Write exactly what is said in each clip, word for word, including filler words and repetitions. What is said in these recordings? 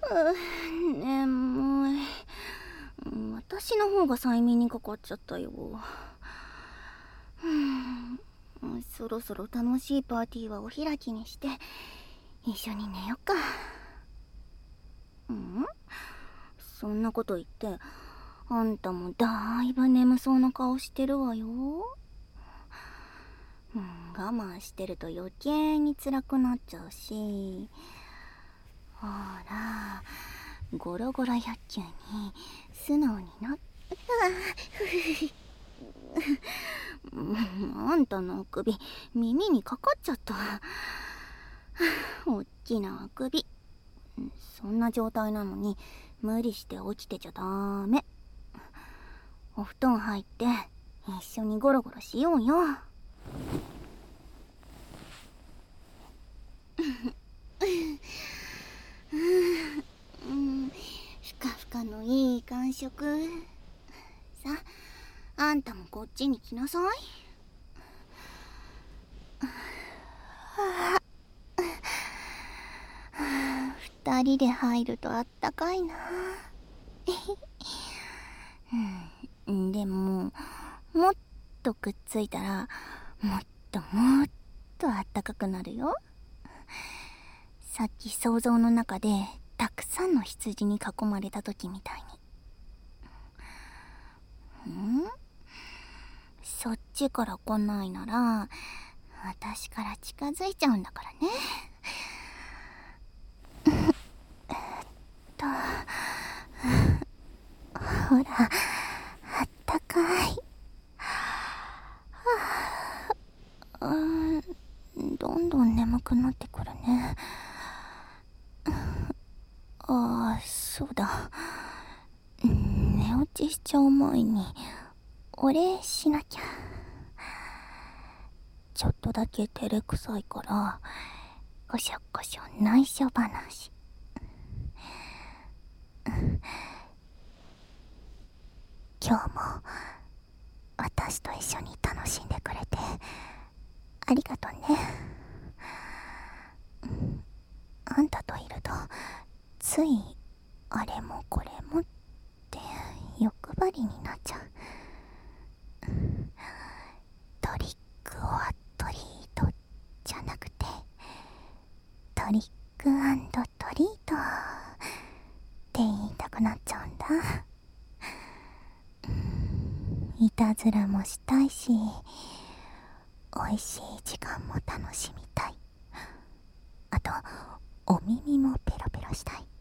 う眠い。私の方が催眠にかかっちゃったよ。そろそろ楽しいパーティーはお開きにして一緒に寝よっか。ん？そんなこと言ってあんたもだいぶ眠そうな顔してるわよ。うん、我慢してると余計に辛くなっちゃうし、ほらゴロゴロ百球に素直になっあんたのあくび耳にかかっちゃった。おっきなあくび。そんな状態なのに無理して起きてちゃダメ。お布団入って一緒にゴロゴロしようよ。うん、ふかふかのいい感触。さあ、あんたもこっちに来なさい。二人で入るとあったかいな。うん、でももっとくっついたらもっともっとあったかくなるよ。さっき想像の中でたくさんの羊に囲まれた時みたいに。ん？そっちから来ないなら私から近づいちゃうんだからね。えっとほらあったかい。うーん、どんどん眠くなってくるね。ああ、そうだ。寝落ちしちゃう前にお礼しなきゃ。ちょっとだけ照れくさいからこしょこしょ内緒話。今日も私と一緒に楽しんでくれてありがとね。あんたといるとついあれもこれもって欲張りになっちゃう。トリックオアトリートじゃなくてトリックトリートって言いたくなっちゃうんだ。いたずらもしたいし美味しい時間も楽しみたい。あとお耳もペロペロしたい。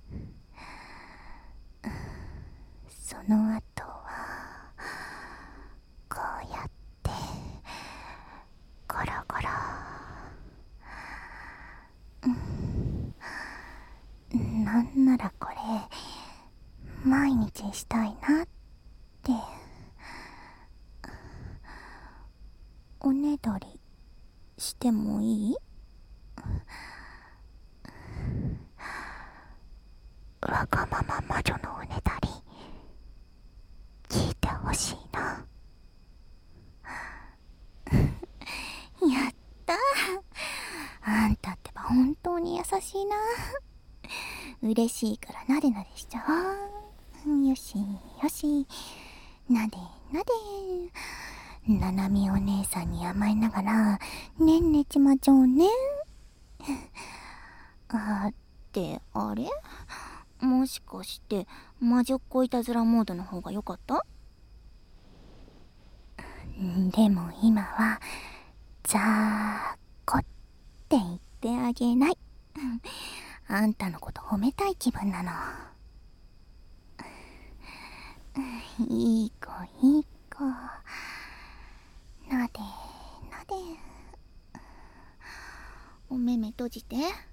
その後はこうやってゴロゴロ、うん、なんならこれ毎日したいなって。おねだりしてもいい？わがまま魔女のおねだり聞いてほしいな。やったー。あんたってば本当に優しいな。嬉しいからなでなでしちゃおう。よしよし、なでなで。ななみお姉さんに甘えながらねんねちまちょうね。あーってあれ、もしかして魔女っ子いたずらモードの方が良かった？でも今はざーっこって言ってあげない。あんたのこと褒めたい気分なの。いい子いい子、なでなで。お目目閉じて。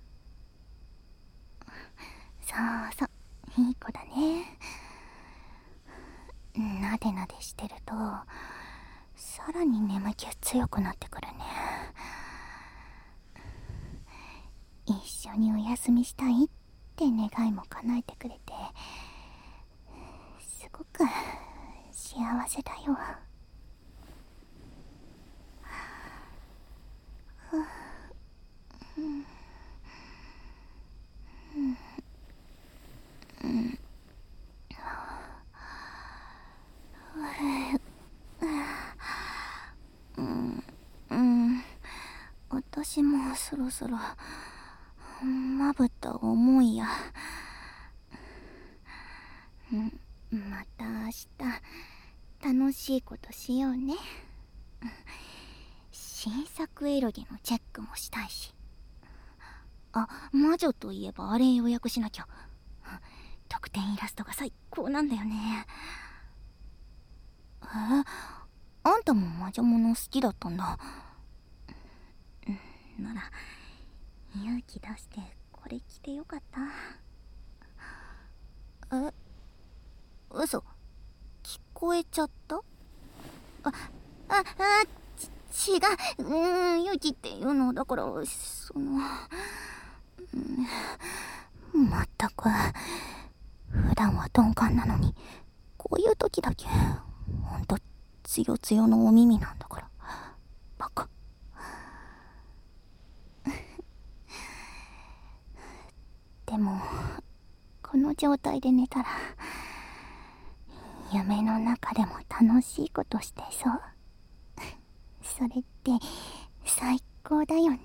そうそう、いい子だね。なでなでしてるとさらに眠気強くなってくるね。一緒にお休みしたいって願いも叶えてくれてすごく幸せだよ。 私もそろそろまぶた重いや。また明日楽しいことしようね。新作エロゲのチェックもしたいし。あ、魔女といえばあれ予約しなきゃ。特典イラストが最高なんだよね。え、あんたも魔女もの好きだったんだ。なら勇気出してこれ着てよかった。え、嘘、聞こえちゃった？あ、あ、あ、ち、違う。うーん、勇気っていうのだから、その、うん、まったく、普段は鈍感なのに、こういう時だけ、ほんと、つよつよのお耳なんだから、バカ。でも、この状態で寝たら、夢の中でも楽しいことしてそう。それって最高だよね。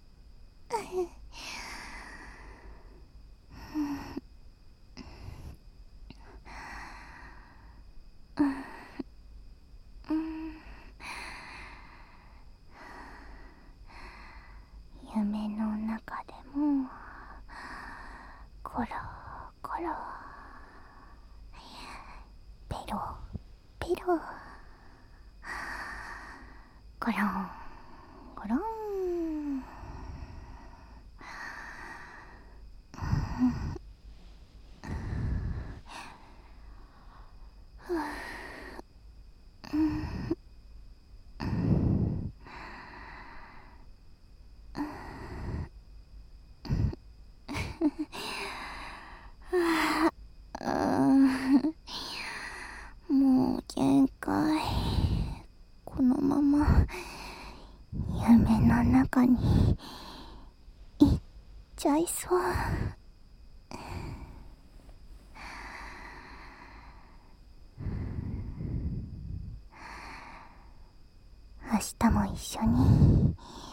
夢の中でもコロコロペロペロコロンコロン。もう限界。このまま夢の中に行っちゃいそう。明日も一緒に